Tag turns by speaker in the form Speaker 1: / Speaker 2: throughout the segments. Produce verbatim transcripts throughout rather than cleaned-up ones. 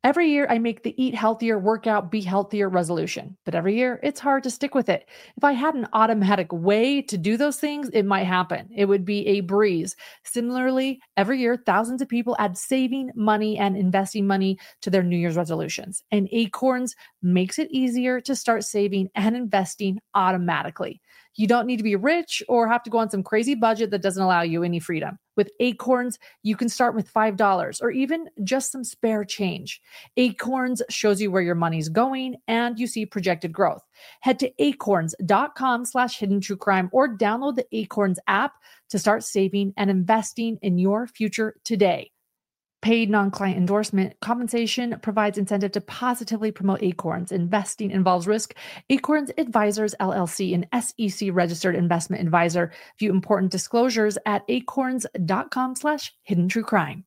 Speaker 1: Every year I make the eat healthier, work out, be healthier resolution, but every year it's hard to stick with it. If I had an automatic way to do those things, it might happen. It would be a breeze. Similarly, every year thousands of people add saving money and investing money to their New Year's resolutions, and Acorns makes it easier to start saving and investing automatically. You don't need to be rich or have to go on some crazy budget that doesn't allow you any freedom. With Acorns, you can start with five dollars or even just some spare change. Acorns shows you where your money's going and you see projected growth. Head to acorns.com slash hidden true crime or download the Acorns app to start saving and investing in your future today. Paid non-client endorsement compensation provides incentive to positively promote Acorns. Investing involves risk. Acorns Advisors, L L C, an S E C registered investment advisor. View important disclosures at acorns.com slash hidden true crime.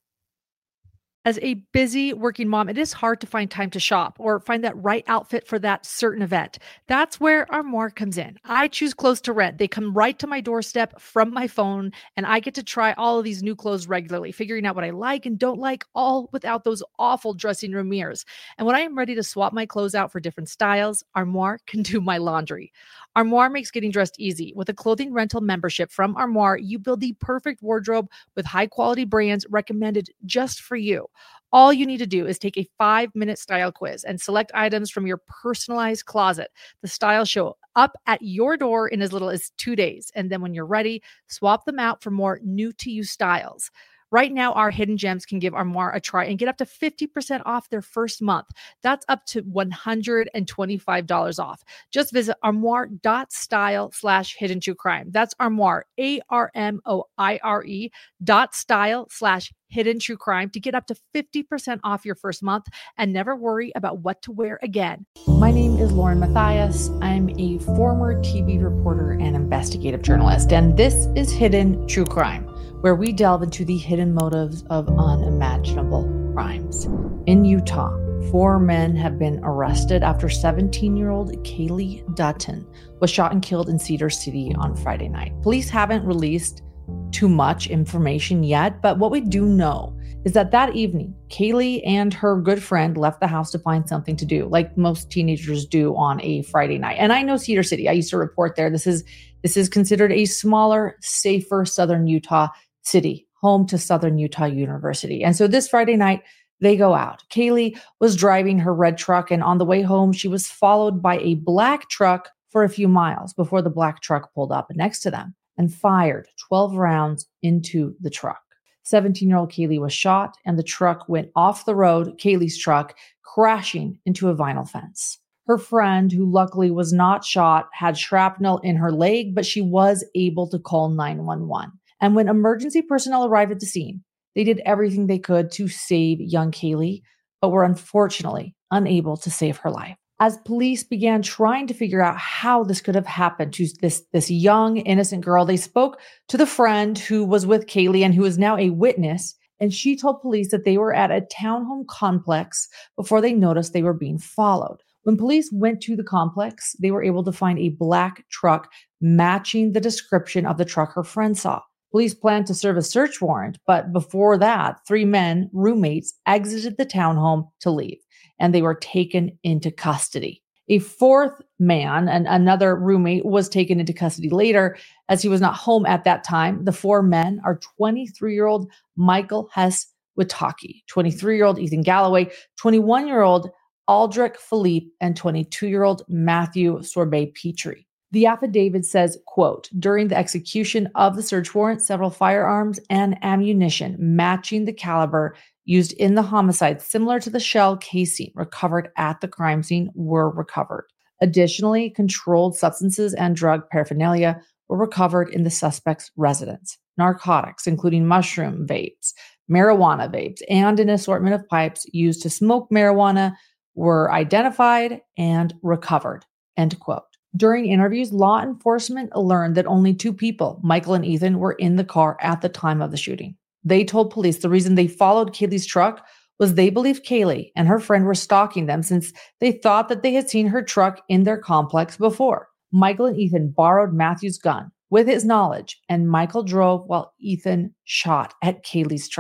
Speaker 1: As a busy working mom, it is hard to find time to shop or find that right outfit for that certain event. That's where Armoire comes in. I choose clothes to rent. They come right to my doorstep from my phone, and I get to try all of these new clothes regularly, figuring out what I like and don't like, all without those awful dressing room mirrors. And when I am ready to swap my clothes out for different styles, Armoire can do my laundry. Armoire makes getting dressed easy. With a clothing rental membership from Armoire, you build the perfect wardrobe with high-quality brands recommended just for you. All you need to do is take a five-minute style quiz and select items from your personalized closet. The styles show up at your door in as little as two days. And then when you're ready, swap them out for more new-to-you styles. Right now, our Hidden Gems can give Armoire a try and get up to fifty percent off their first month. That's up to one hundred twenty-five dollars off. Just visit armoire.style slash hidden true crime. That's Armoire, A R M O I R E dot style slash hidden true crime to get up to fifty percent off your first month and never worry about what to wear again. My name is Lauren Matthias. I'm a former T V reporter and investigative journalist, and this is Hidden True Crime, where we delve into the hidden motives of unimaginable crimes. In Utah, four men have been arrested after seventeen-year-old Kaylee Dutton was shot and killed in Cedar City on Friday night. Police haven't released too much information yet, but what we do know is that that evening, Kaylee and her good friend left the house to find something to do, like most teenagers do on a Friday night. And I know Cedar City. I used to report there. This is this is considered a smaller, safer Southern Utah city, home to Southern Utah University. And so this Friday night, they go out. Kaylee was driving her red truck, and on the way home, she was followed by a black truck for a few miles before the black truck pulled up next to them and fired twelve rounds into the truck. seventeen-year-old Kaylee was shot, and the truck went off the road, Kaylee's truck, crashing into a vinyl fence. Her friend, who luckily was not shot, had shrapnel in her leg, but she was able to call nine one one. And when emergency personnel arrived at the scene, they did everything they could to save young Kaylee, but were unfortunately unable to save her life. As police began trying to figure out how this could have happened to this, this young, innocent girl, they spoke to the friend who was with Kaylee and who is now a witness, and she told police that they were at a townhome complex before they noticed they were being followed. When police went to the complex, they were able to find a black truck matching the description of the truck her friend saw. Police planned to serve a search warrant, but before that, three men, roommates, exited the townhome to leave, and they were taken into custody. A fourth man, and another roommate, was taken into custody later as he was not home at that time. The four men are twenty-three-year-old Michael Hess Witaki, twenty-three-year-old Ethan Galloway, twenty-one-year-old Aldrich Philippe, and twenty-two-year-old Matthew Sorbet Petrie. The affidavit says, quote, during the execution of the search warrant, several firearms and ammunition matching the caliber used in the homicide, similar to the shell casing recovered at the crime scene, were recovered. Additionally, controlled substances and drug paraphernalia were recovered in the suspect's residence. Narcotics, including mushroom vapes, marijuana vapes, and an assortment of pipes used to smoke marijuana, were identified and recovered, end quote. During interviews, law enforcement learned that only two people, Michael and Ethan, were in the car at the time of the shooting. They told police the reason they followed Kaylee's truck was they believed Kaylee and her friend were stalking them since they thought that they had seen her truck in their complex before. Michael and Ethan borrowed Matthew's gun with his knowledge, and Michael drove while Ethan shot at Kaylee's truck.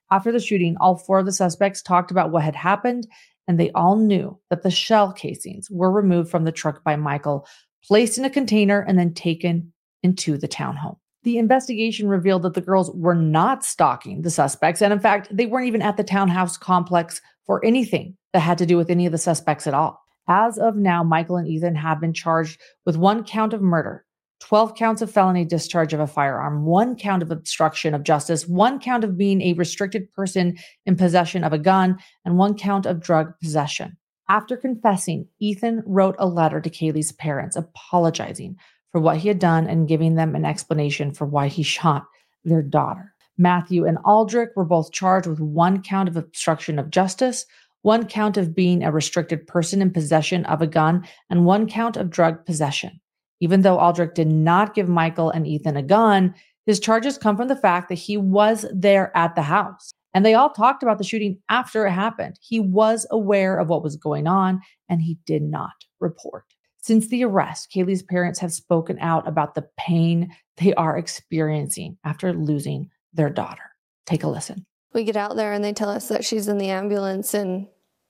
Speaker 1: After the shooting, all four of the suspects talked about what had happened, and they all knew that the shell casings were removed from the truck by Michael, placed in a container, and then taken into the townhome. The investigation revealed that the girls were not stalking the suspects, and in fact, they weren't even at the townhouse complex for anything that had to do with any of the suspects at all. As of now, Michael and Ethan have been charged with one count of murder, twelve counts of felony discharge of a firearm, one count of obstruction of justice, one count of being a restricted person in possession of a gun, and one count of drug possession. After confessing, Ethan wrote a letter to Kaylee's parents apologizing for what he had done and giving them an explanation for why he shot their daughter. Matthew and Aldrich were both charged with one count of obstruction of justice, one count of being a restricted person in possession of a gun, and one count of drug possession. Even though Aldrich did not give Michael and Ethan a gun, his charges come from the fact that he was there at the house. And they all talked about the shooting after it happened. He was aware of what was going on, and he did not report. Since the arrest, Kaylee's parents have spoken out about the pain they are experiencing after losing their daughter. Take a listen.
Speaker 2: We get out there and they tell us that she's in the ambulance, and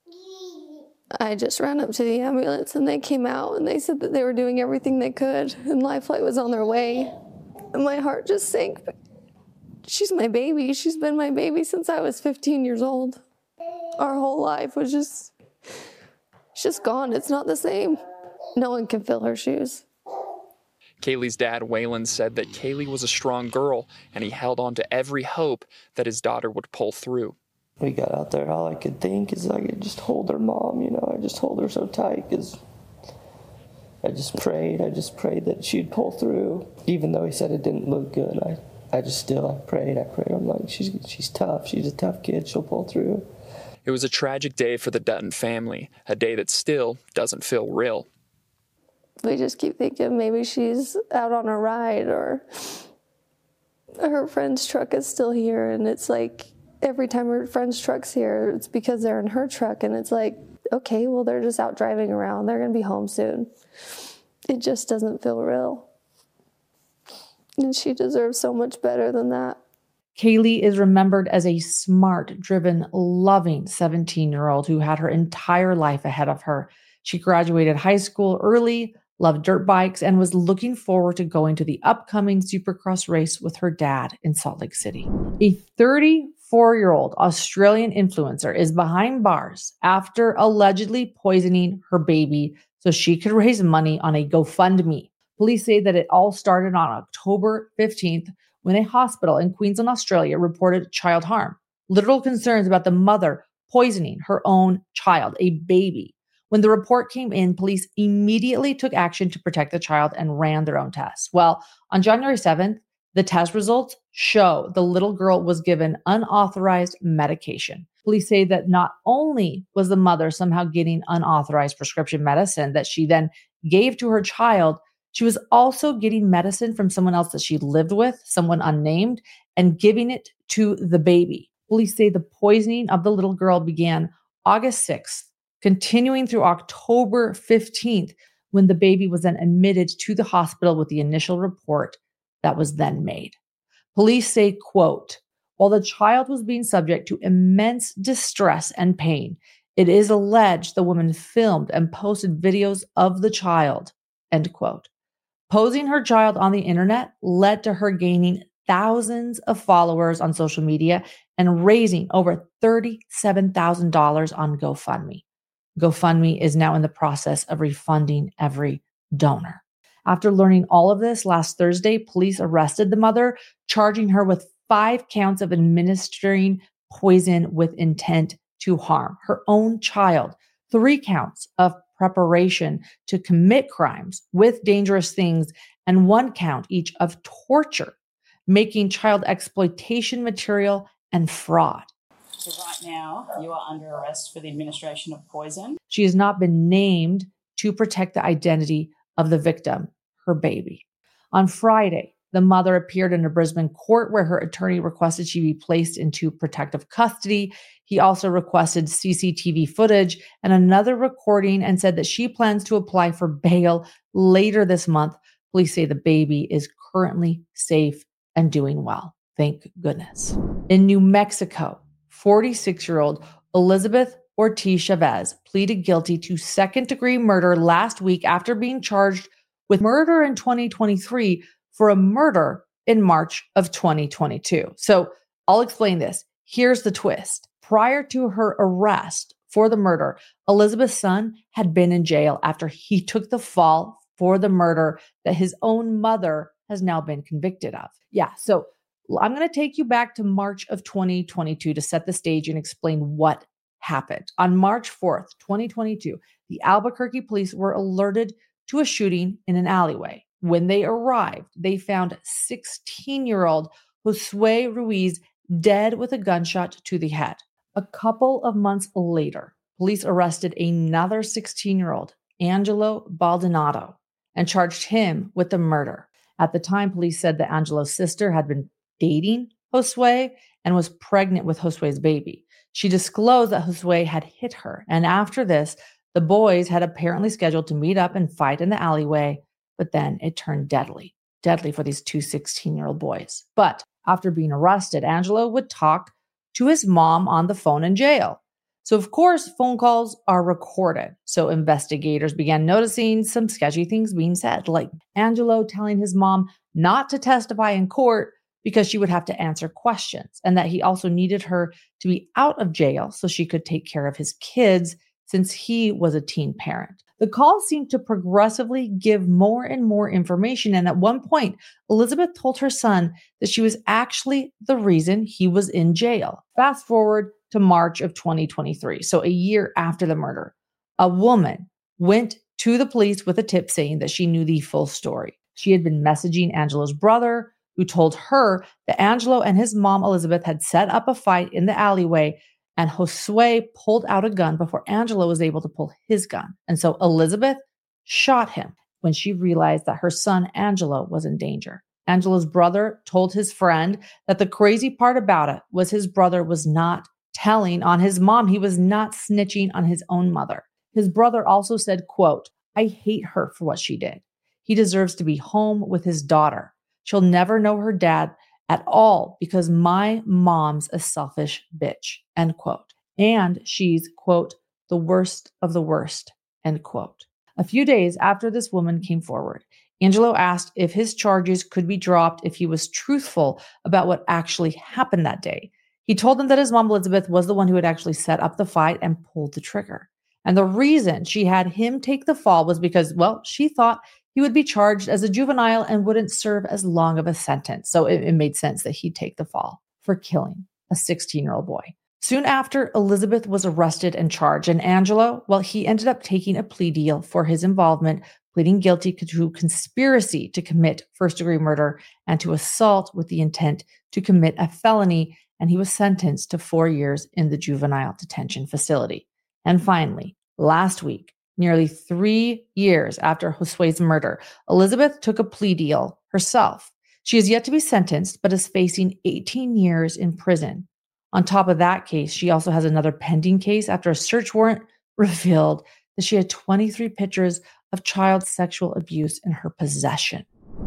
Speaker 2: I just ran up to the ambulance and they came out and they said that they were doing everything they could and Lifeline was on their way. And my heart just sank. She's my baby. She's been my baby since I was fifteen years old. Our whole life was just, it's just gone. It's not the same. No one can fill her shoes.
Speaker 3: Kaylee's dad, Waylon, said that Kaylee was a strong girl, and he held on to every hope that his daughter would pull through.
Speaker 4: We got out there, all I could think is I could just hold her mom, you know, I just hold her so tight because I just prayed, I just prayed that she'd pull through. Even though he said it didn't look good, I, I just still, I prayed, I prayed. I'm like, she's, she's tough, she's a tough kid, she'll pull through.
Speaker 3: It was a tragic day for the Dutton family, a day that still doesn't feel real.
Speaker 2: We just keep thinking maybe she's out on a ride or her friend's truck is still here. And it's like every time her friend's truck's here, it's because they're in her truck. And it's like, okay, well, they're just out driving around. They're going to be home soon. It just doesn't feel real. And she deserves so much better than that.
Speaker 1: Kaylee is remembered as a smart, driven, loving seventeen-year-old who had her entire life ahead of her. She graduated high school early, loved dirt bikes, and was looking forward to going to the upcoming Supercross race with her dad in Salt Lake City. A thirty-four-year-old Australian influencer is behind bars after allegedly poisoning her baby so she could raise money on a GoFundMe. Police say that it all started on October fifteenth when a hospital in Queensland, Australia reported child harm. Literal concerns about the mother poisoning her own child, a baby. When the report came in, police immediately took action to protect the child and ran their own tests. Well, on January seventh, the test results show the little girl was given unauthorized medication. Police say that not only was the mother somehow getting unauthorized prescription medicine that she then gave to her child, she was also getting medicine from someone else that she lived with, someone unnamed, and giving it to the baby. Police say the poisoning of the little girl began August sixth, continuing through October fifteenth, when the baby was then admitted to the hospital with the initial report that was then made. Police say, quote, while the child was being subject to immense distress and pain, it is alleged the woman filmed and posted videos of the child, end quote. Posing her child on the internet led to her gaining thousands of followers on social media and raising over thirty-seven thousand dollars on GoFundMe. GoFundMe is now in the process of refunding every donor. After learning all of this last Thursday, police arrested the mother, charging her with five counts of administering poison with intent to harm her own child, three counts of preparation to commit crimes with dangerous things, and one count each of torture, making child exploitation material and fraud.
Speaker 5: So right now, you are under arrest for the administration of poison.
Speaker 1: She has not been named to protect the identity of the victim, her baby. On Friday, the mother appeared in a Brisbane court where her attorney requested she be placed into protective custody. He also requested C C T V footage and another recording and said that she plans to apply for bail later this month. Police say the baby is currently safe and doing well. Thank goodness. In New Mexico, forty-six-year-old Elizabeth Ortiz Chavez pleaded guilty to second-degree murder last week after being charged with murder in twenty twenty-three for a murder in March of twenty twenty-two. So I'll explain this. Here's the twist. Prior to her arrest for the murder, Elizabeth's son had been in jail after he took the fall for the murder that his own mother has now been convicted of. Yeah, so I'm going to take you back to March of twenty twenty-two to set the stage and explain what happened. On March fourth, twenty twenty-two, the Albuquerque police were alerted to a shooting in an alleyway. When they arrived, they found sixteen-year-old Josue Ruiz dead with a gunshot to the head. A couple of months later, police arrested another sixteen-year-old, Angelo Baldonado, and charged him with the murder. At the time, police said that Angelo's sister had been dating Josue and was pregnant with Josue's baby. She disclosed that Josue had hit her, and after this, the boys had apparently scheduled to meet up and fight in the alleyway, but then it turned deadly, deadly for these two sixteen-year-old boys. But after being arrested, Angelo would talk to his mom on the phone in jail. So, of course, phone calls are recorded. So investigators began noticing some sketchy things being said, like Angelo telling his mom not to testify in court because she would have to answer questions, and that he also needed her to be out of jail so she could take care of his kids since he was a teen parent. The calls seemed to progressively give more and more information, and at one point, Elizabeth told her son that she was actually the reason he was in jail. Fast forward to March of twenty twenty-three, so a year after the murder, a woman went to the police with a tip saying that she knew the full story. She had been messaging Angelo's brother, who told her that Angelo and his mom, Elizabeth, had set up a fight in the alleyway, and Josue pulled out a gun before Angelo was able to pull his gun. And so Elizabeth shot him when she realized that her son, Angelo, was in danger. Angelo's brother told his friend that the crazy part about it was his brother was not telling on his mom. He was not snitching on his own mother. His brother also said, quote, "I hate her for what she did. He deserves to be home with his daughter. She'll never know her dad at all because my mom's a selfish bitch," end quote. And she's, quote, "the worst of the worst," end quote. A few days after this woman came forward, Angelo asked if his charges could be dropped if he was truthful about what actually happened that day. He told them that his mom, Elizabeth, was the one who had actually set up the fight and pulled the trigger. And the reason she had him take the fall was because, well, she thought he would be charged as a juvenile and wouldn't serve as long of a sentence. So it, it made sense that he'd take the fall for killing a sixteen-year-old boy. Soon after, Elizabeth was arrested and charged, and Angelo, well, he ended up taking a plea deal for his involvement, pleading guilty to conspiracy to commit first-degree murder and to assault with the intent to commit a felony, and he was sentenced to four years in the juvenile detention facility. And finally, last week, nearly three years after Josue's murder, Elizabeth took a plea deal herself. She is yet to be sentenced, but is facing eighteen years in prison. On top of that case, she also has another pending case after a search warrant revealed that she had twenty-three pictures of child sexual abuse in her possession.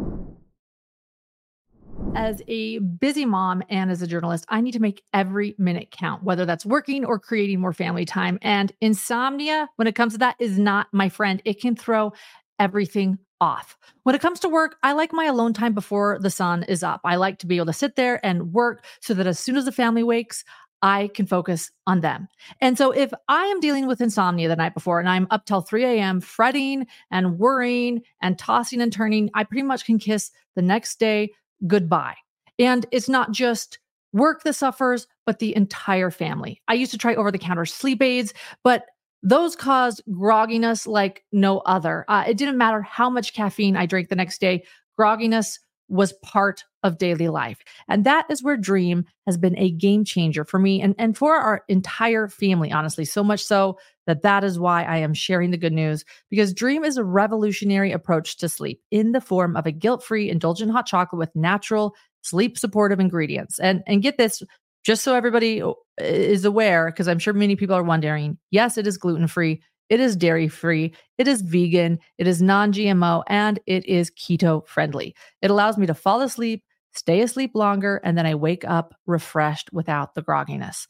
Speaker 1: As a busy mom and as a journalist, I need to make every minute count, whether that's working or creating more family time. And insomnia, when it comes to that, is not my friend. It can throw everything off. When it comes to work, I like my alone time before the sun is up. I like to be able to sit there and work so that as soon as the family wakes, I can focus on them. And so if I am dealing with insomnia the night before and I'm up till three a.m. fretting and worrying and tossing and turning, I pretty much can kiss the next day goodbye. And it's not just work that suffers, but the entire family. I used to try over-the-counter sleep aids, but those caused grogginess like no other. Uh, it didn't matter how much caffeine I drank the next day. Grogginess was part of daily life. And that is where Dream has been a game changer for me and, and for our entire family, honestly, so much so that that is why I am sharing the good news, because Dream is a revolutionary approach to sleep in the form of a guilt-free, indulgent hot chocolate with natural, sleep-supportive ingredients. And, and get this, just so everybody is aware, because I'm sure many people are wondering, yes, it is gluten-free, it is dairy-free, it is vegan, it is non-G M O, and it is keto-friendly. It allows me to fall asleep, stay asleep longer, and then I wake up refreshed without the grogginess.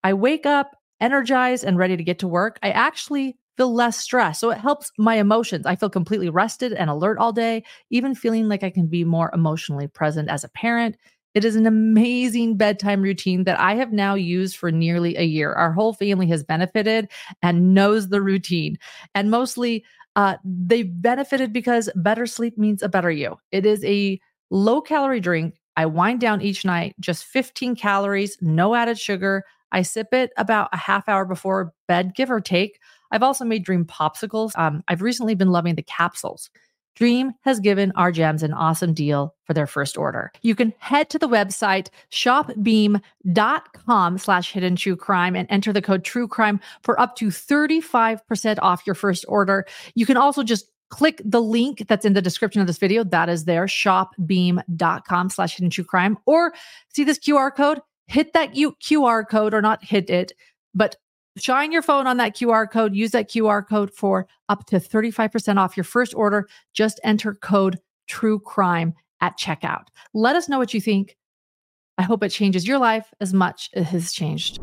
Speaker 1: I wake up energized and ready to get to work. I actually feel less stressed. So it helps my emotions. I feel completely rested and alert all day, even feeling like I can be more emotionally present as a parent. It is an amazing bedtime routine that I have now used for nearly a year. Our whole family has benefited and knows the routine. And mostly uh, they've benefited because better sleep means a better you. It is a low calorie drink. I wind down each night, just fifteen calories, no added sugar. I sip it about a half hour before bed, give or take. I've also made Dream popsicles. Um, I've recently been loving the capsules. Dream has given our gems an awesome deal for their first order. You can head to the website shopbeam.com slash hidden true crime and enter the code true crime for up to thirty-five percent off your first order. You can also just click the link that's in the description of this video. That is there, shopbeam.com slash hidden true crime. Or see this Q R code? Hit that Q R code, or not hit it, but shine your phone on that Q R code. Use that Q R code for up to thirty-five percent off your first order. Just enter code True Crime at checkout. Let us know what you think. I hope it changes your life as much as it has changed.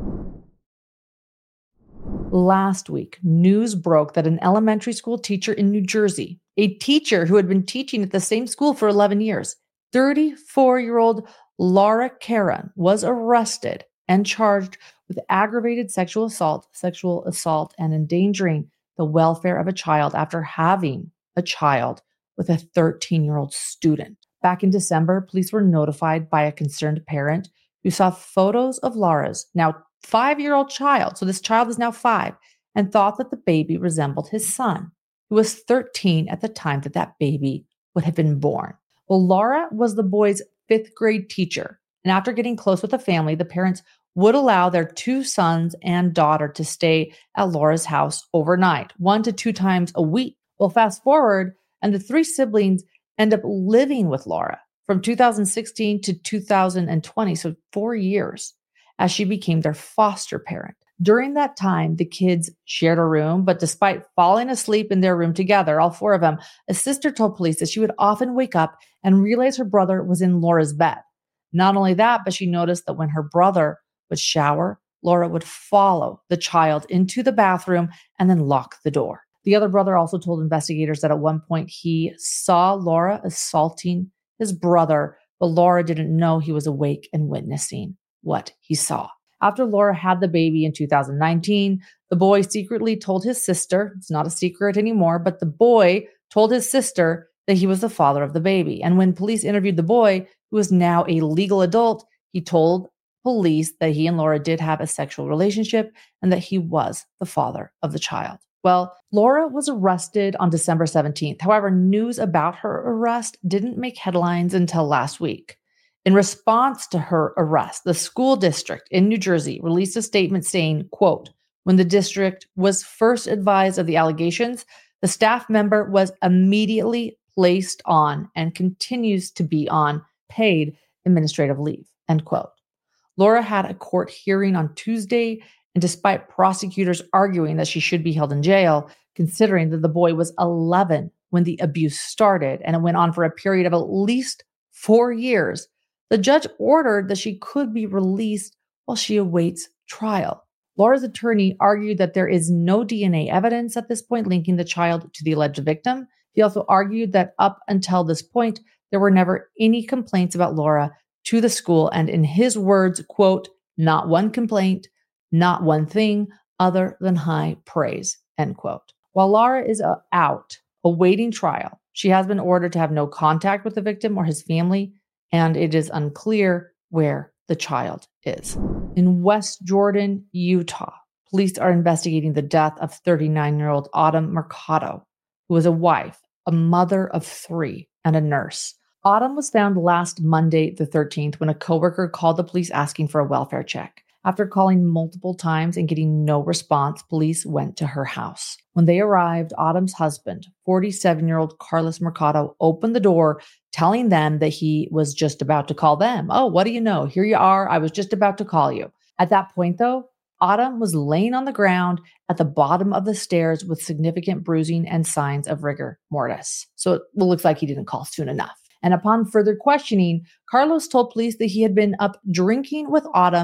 Speaker 1: Last week, news broke that an elementary school teacher in New Jersey, a teacher who had been teaching at the same school for eleven years, thirty-four-year-old Laura Caron, was arrested and charged with aggravated sexual assault, sexual assault, and endangering the welfare of a child after having a child with a thirteen-year-old student. Back in December, police were notified by a concerned parent who saw photos of Laura's now five-year-old child, so this child is now five, and thought that the baby resembled his son, who was thirteen at the time that that baby would have been born. Well, Laura was the boy's fifth grade teacher, and after getting close with the family, the parents would allow their two sons and daughter to stay at Laura's house overnight, one to two times a week. Well, fast forward, and the three siblings end up living with Laura from two thousand sixteen to two thousand twenty, so four years, as she became their foster parent. During that time, the kids shared a room, but despite falling asleep in their room together, all four of them, a sister told police that she would often wake up and realize her brother was in Laura's bed. Not only that, but she noticed that when her brother would shower, Laura would follow the child into the bathroom and then lock the door. The other brother also told investigators that at one point he saw Laura assaulting his brother, but Laura didn't know he was awake and witnessing what he saw. After Laura had the baby in two thousand nineteen, the boy secretly told his sister, it's not a secret anymore, but the boy told his sister that he was the father of the baby. And when police interviewed the boy, who is now a legal adult, he told police that he and Laura did have a sexual relationship and that he was the father of the child. Well, Laura was arrested on December seventeenth. However, news about her arrest didn't make headlines until last week. In response to her arrest, the school district in New Jersey released a statement saying, quote, when the district was first advised of the allegations, the staff member was immediately placed on and continues to be on paid administrative leave, end quote. Laura had a court hearing on Tuesday, and despite prosecutors arguing that she should be held in jail, considering that the boy was eleven when the abuse started and it went on for a period of at least four years, the judge ordered that she could be released while she awaits trial. Laura's attorney argued that there is no D N A evidence at this point linking the child to the alleged victim. He also argued that up until this point, there were never any complaints about Laura to the school, and in his words, quote, not one complaint, not one thing other than high praise, end quote. While Laura is uh, out awaiting trial, she has been ordered to have no contact with the victim or his family, and it is unclear where the child is. In West Jordan, Utah, police are investigating the death of thirty-nine-year-old Autumn Mercado, who was a wife, a mother of three, and a nurse. Autumn was found last Monday, the thirteenth, when a coworker called the police asking for a welfare check. After calling multiple times and getting no response, police went to her house. When they arrived, Autumn's husband, forty-seven-year-old Carlos Mercado, opened the door, telling them that he was just about to call them. Oh, what do you know? Here you are. I was just about to call you. At that point, though, Autumn was laying on the ground at the bottom of the stairs with significant bruising and signs of rigor mortis. So it looks like he didn't call soon enough. And upon further questioning, Carlos told police that he had been up drinking with Autumn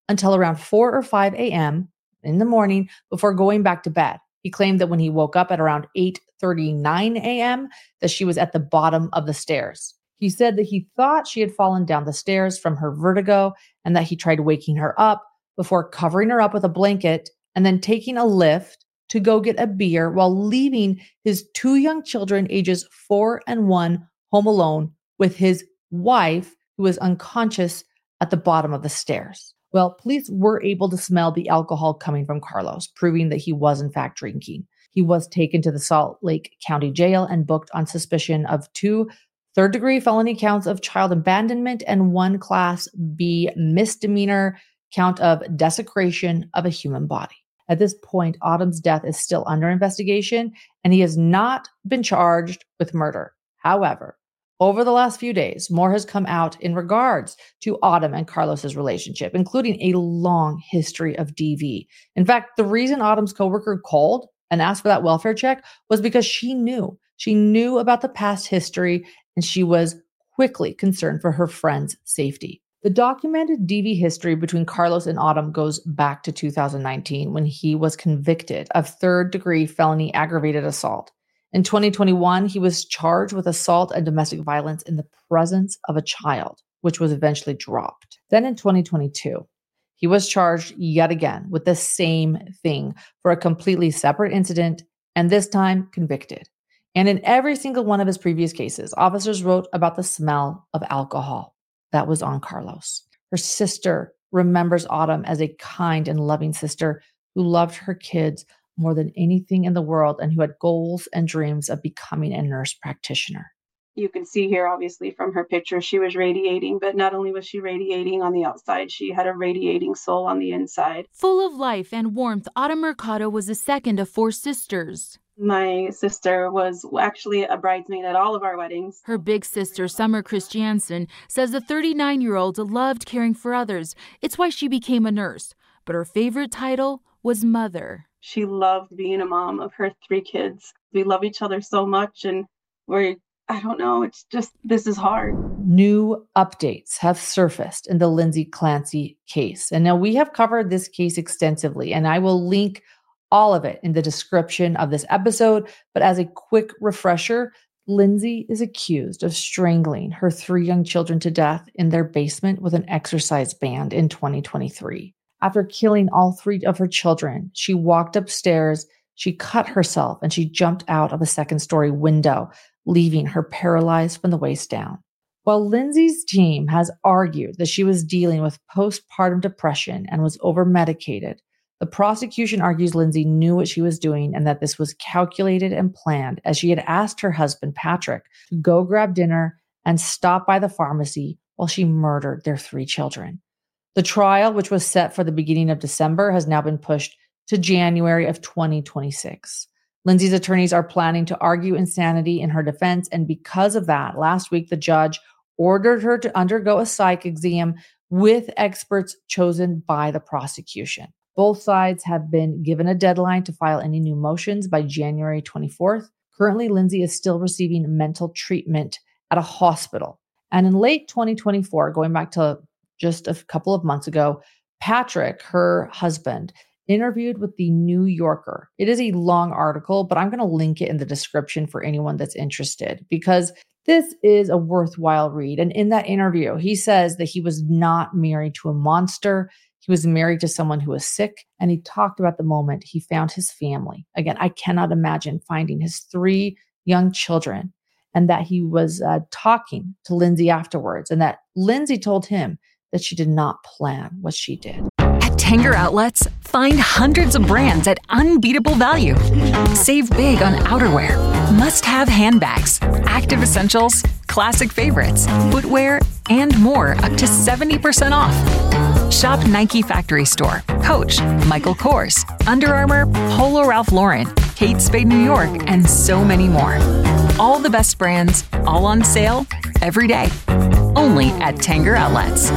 Speaker 1: until around four or five a.m. in the morning before going back to bed. He claimed that when he woke up at around eight thirty-nine a.m., that she was at the bottom of the stairs. He said that he thought she had fallen down the stairs from her vertigo and that he tried waking her up before covering her up with a blanket and then taking a lift to go get a beer while leaving his two young children, ages four and one, home alone with his wife, who was unconscious at the bottom of the stairs. Well, police were able to smell the alcohol coming from Carlos, proving that he was in fact drinking. He was taken to the Salt Lake County Jail and booked on suspicion of two third-degree felony counts of child abandonment and one Class B misdemeanor count of desecration of a human body. At this point, Autumn's death is still under investigation, and he has not been charged with murder. However, over the last few days, more has come out in regards to Autumn and Carlos's relationship, including a long history of D V. In fact, the reason Autumn's coworker called and asked for that welfare check was because she knew. She knew about the past history, and she was quickly concerned for her friend's safety. The documented D V history between Carlos and Autumn goes back to two thousand nineteen when he was convicted of third-degree felony aggravated assault. In twenty twenty-one, he was charged with assault and domestic violence in the presence of a child, which was eventually dropped. Then in twenty twenty-two, he was charged yet again with the same thing for a completely separate incident, and this time convicted. And in every single one of his previous cases, officers wrote about the smell of alcohol that was on Carlos. Her sister remembers Autumn as a kind and loving sister who loved her kids more than anything in the world and who had goals and dreams of becoming a nurse practitioner.
Speaker 6: You can see here, obviously, from her picture, she was radiating, but not only was she radiating on the outside, she had a radiating soul on the inside.
Speaker 7: Full of life and warmth, Autumn Mercado was the second of four sisters.
Speaker 6: My sister was actually a bridesmaid at all of our weddings.
Speaker 7: Her big sister, Summer Christiansen, says the thirty-nine-year-old loved caring for others. It's why she became a nurse. But her favorite title was mother.
Speaker 6: She loved being a mom of her three kids. We love each other so much, and we're, I don't know, it's just, this is hard.
Speaker 1: New updates have surfaced in the Lindsay Clancy case. And now we have covered this case extensively, and I will link all of it in the description of this episode. But as a quick refresher, Lindsay is accused of strangling her three young children to death in their basement with an exercise band in twenty twenty-three. After killing all three of her children, she walked upstairs, she cut herself, and she jumped out of a second-story window, leaving her paralyzed from the waist down. While Lindsay's team has argued that she was dealing with postpartum depression and was over-medicated, the prosecution argues Lindsay knew what she was doing and that this was calculated and planned, as she had asked her husband, Patrick, to go grab dinner and stop by the pharmacy while she murdered their three children. The trial, which was set for the beginning of December, has now been pushed to January of twenty twenty-six. Lindsay's attorneys are planning to argue insanity in her defense, and because of that, last week the judge ordered her to undergo a psych exam with experts chosen by the prosecution. Both sides have been given a deadline to file any new motions by January twenty-fourth. Currently, Lindsay is still receiving mental treatment at a hospital. And in late twenty twenty-four, going back to just a couple of months ago, Patrick, her husband, interviewed with the New Yorker. It is a long article, but I'm going to link it in the description for anyone that's interested, because this is a worthwhile read. And in that interview, he says that he was not married to a monster. He was married to someone who was sick, and he talked about the moment he found his family. Again, I cannot imagine finding his three young children, and that he was uh, talking to Lindsay afterwards, and that Lindsay told him that she did not plan what she did.
Speaker 8: At Tanger Outlets, find hundreds of brands at unbeatable value. Save big on outerwear, must-have handbags, active essentials, classic favorites, footwear, and more up to seventy percent off. Shop Nike Factory Store, Coach, Michael Kors, Under Armour, Polo Ralph Lauren, Kate Spade New York, and so many more. All the best brands, all on sale, every day. Only at Tanger Outlets.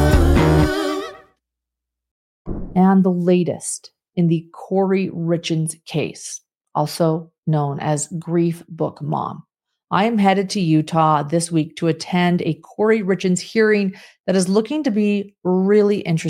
Speaker 1: And the latest in the Corey Richins case, also known as Grief Book Mom. I am headed to Utah this week to attend a Corey Richins hearing that is looking to be really interesting.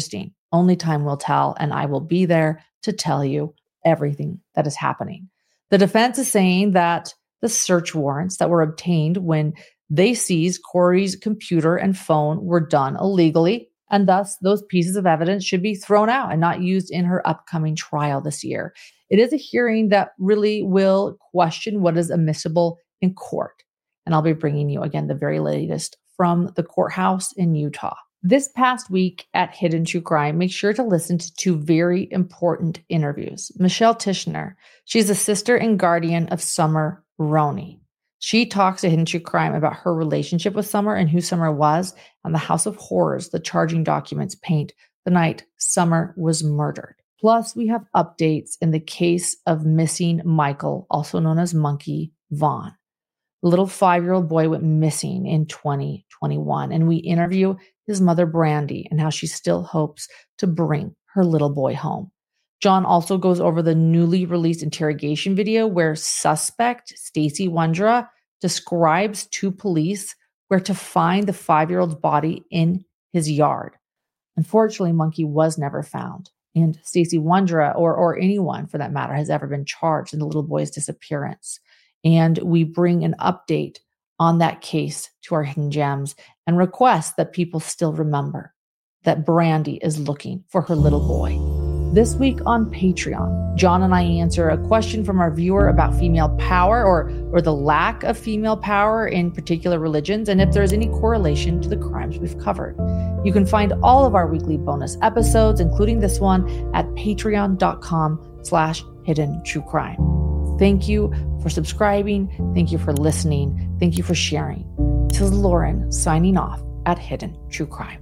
Speaker 1: Only time will tell, and I will be there to tell you everything that is happening. The defense is saying that the search warrants that were obtained when they seized Corey's computer and phone were done illegally, and thus those pieces of evidence should be thrown out and not used in her upcoming trial this year. It is a hearing that really will question what is admissible in court. And I'll be bringing you, again, the very latest from the courthouse in Utah. This past week at Hidden True Crime, make sure to listen to two very important interviews. Michelle Tishner, she's the sister and guardian of Summer Roney. She talks to Hidden True Crime about her relationship with Summer and who Summer was, and the House of Horrors the charging documents paint the night Summer was murdered. Plus, we have updates in the case of missing Michael, also known as Monkey Vaughn. The little five-year-old boy went missing in twenty twenty-one, and we interview his mother, Brandy, and how she still hopes to bring her little boy home. John also goes over the newly released interrogation video where suspect Stacy Wondra describes to police where to find the five-year-old's body in his yard. Unfortunately, Monkey was never found, and Stacy Wondra, or, or anyone for that matter, has ever been charged in the little boy's disappearance. And we bring an update on that case to our Hidden Gems and request that people still remember that Brandy is looking for her little boy. This week on Patreon, John and I answer a question from our viewer about female power or, or the lack of female power in particular religions, and if there's any correlation to the crimes we've covered. You can find all of our weekly bonus episodes, including this one, at patreon.com slash hidden true crime. Thank you for subscribing. Thank you for listening. Thank you for sharing. This is Lauren signing off at Hidden True Crime.